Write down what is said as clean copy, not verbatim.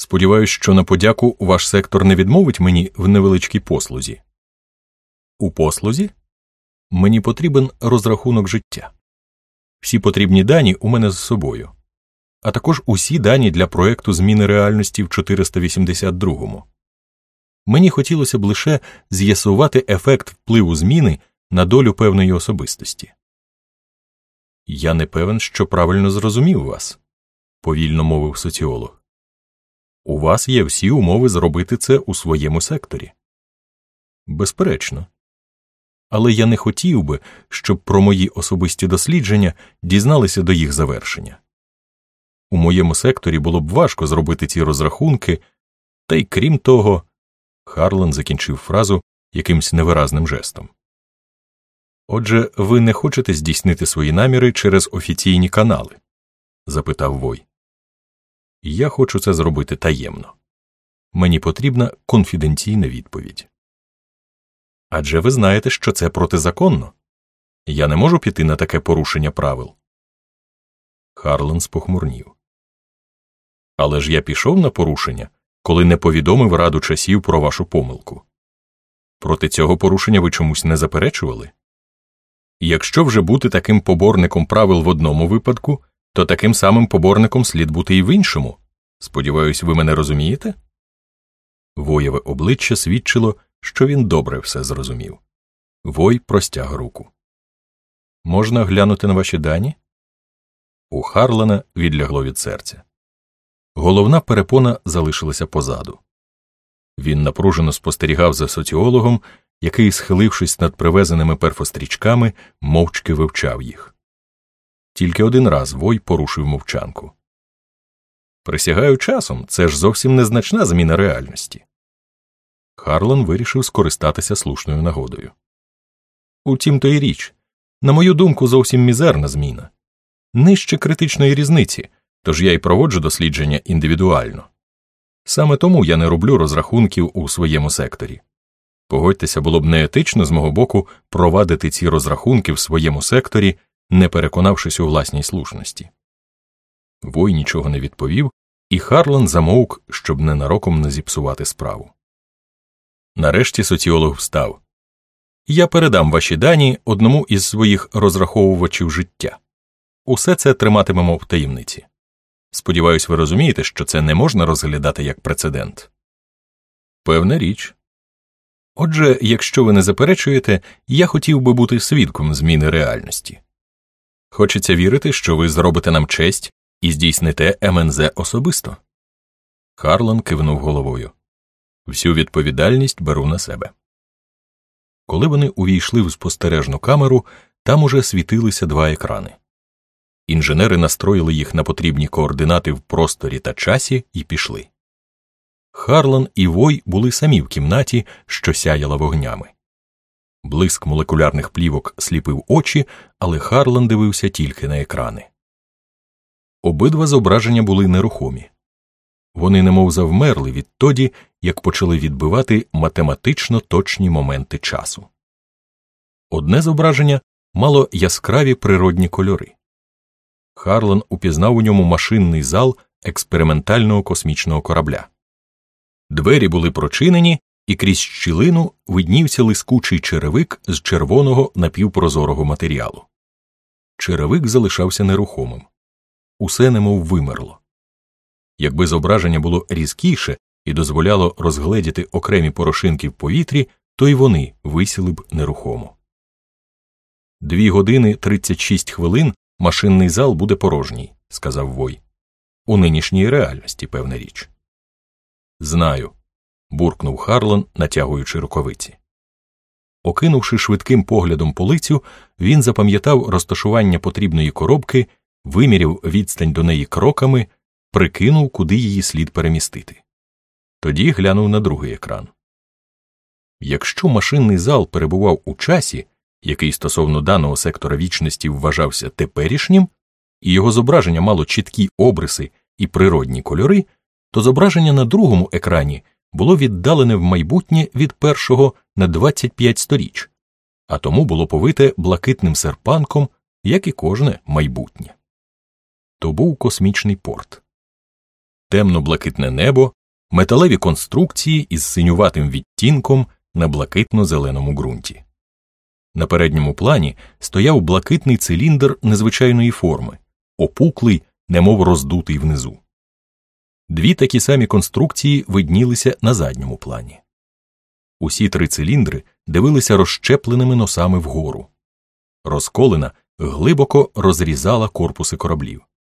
Сподіваюсь, що на подяку ваш сектор не відмовить мені в невеличкій послузі. У послузі? Мені потрібен розрахунок життя. Всі потрібні дані у мене з собою, а також усі дані для проекту зміни реальності в 482-му. Мені хотілося б лише з'ясувати ефект впливу зміни на долю певної особистості. Я не певен, що правильно зрозумів вас, повільно мовив соціолог. У вас є всі умови зробити це у своєму секторі. Безперечно. Але я не хотів би, щоб про мої особисті дослідження дізналися до їх завершення. У моєму секторі було б важко зробити ці розрахунки, та й крім того, Харлан закінчив фразу якимсь невиразним жестом. Отже, ви не хочете здійснити свої наміри через офіційні канали? Запитав Вой. Я хочу це зробити таємно. Мені потрібна конфіденційна відповідь. Адже ви знаєте, що це протизаконно. Я не можу піти на таке порушення правил. Харлан спохмурнів. Але ж я пішов на порушення, коли не повідомив Раду часів про вашу помилку. Проти цього порушення ви чомусь не заперечували? Якщо вже бути таким поборником правил в одному випадку, то таким самим поборником слід бути і в іншому. Сподіваюсь, ви мене розумієте? Воєве обличчя свідчило, що він добре все зрозумів. Вой простяг руку. Можна глянути на ваші дані? У Харлана відлягло від серця. Головна перепона залишилася позаду. Він напружено спостерігав за соціологом, який, схилившись над привезеними перфострічками, мовчки вивчав їх. Тільки один раз Вой порушив мовчанку. Присягаю часом, це ж зовсім незначна зміна реальності. Харлан вирішив скористатися слушною нагодою. Утім, то й річ. На мою думку, зовсім мізерна зміна. Нижче критичної різниці, тож я й проводжу дослідження індивідуально. Саме тому я не роблю розрахунків у своєму секторі. Погодьтеся, було б неетично з мого боку провадити ці розрахунки в своєму секторі, не переконавшись у власній слушності. Вой нічого не відповів, і Харлан замовк, щоб ненароком не зіпсувати справу. Нарешті соціолог встав. Я передам ваші дані одному із своїх розраховувачів життя. Усе це триматимемо в таємниці. Сподіваюсь, ви розумієте, що це не можна розглядати як прецедент. Певна річ. Отже, якщо ви не заперечуєте, я хотів би бути свідком зміни реальності. Хочеться вірити, що ви зробите нам честь і здійсните МНЗ особисто. Харлан кивнув головою. Всю відповідальність беру на себе. Коли вони увійшли в спостережну камеру, там уже світилися два екрани. Інженери настроїли їх на потрібні координати в просторі та часі і пішли. Харлан і Вой були самі в кімнаті, що сяяла вогнями. Блиск молекулярних плівок сліпив очі, але Харлан дивився тільки на екрани. Обидва зображення були нерухомі. Вони немов завмерли відтоді, як почали відбивати математично точні моменти часу. Одне зображення мало яскраві природні кольори. Харлан упізнав у ньому машинний зал експериментального космічного корабля. Двері були прочинені, і крізь щілину виднівся лискучий черевик з червоного напівпрозорого матеріалу. Черевик залишався нерухомим. Усе немов вимерло. Якби зображення було різкіше і дозволяло розгледіти окремі порошинки в повітрі, то й вони висіли б нерухомо. 2 години 36 хвилин машинний зал буде порожній, сказав Вой. У нинішній реальності, певна річ. Знаю, буркнув Харлан, натягуючи рукавиці. Окинувши швидким поглядом полицю, він запам'ятав розташування потрібної коробки, виміряв відстань до неї кроками, прикинув, куди її слід перемістити. Тоді глянув на другий екран. Якщо машинний зал перебував у часі, який стосовно даного сектора вічності вважався теперішнім, і його зображення мало чіткі обриси і природні кольори, то зображення на другому екрані було віддалене в майбутнє від першого на 25 сторіч, а тому було повите блакитним серпанком, як і кожне майбутнє. То був космічний порт. Темно-блакитне небо металеві конструкції із синюватим відтінком на блакитно-зеленому ґрунті. На передньому плані стояв блакитний циліндр незвичайної форми, опуклий, немов роздутий внизу. Дві такі самі конструкції виднілися на задньому плані. Усі три циліндри дивилися розщепленими носами вгору. Розколина глибоко розрізала корпуси кораблів.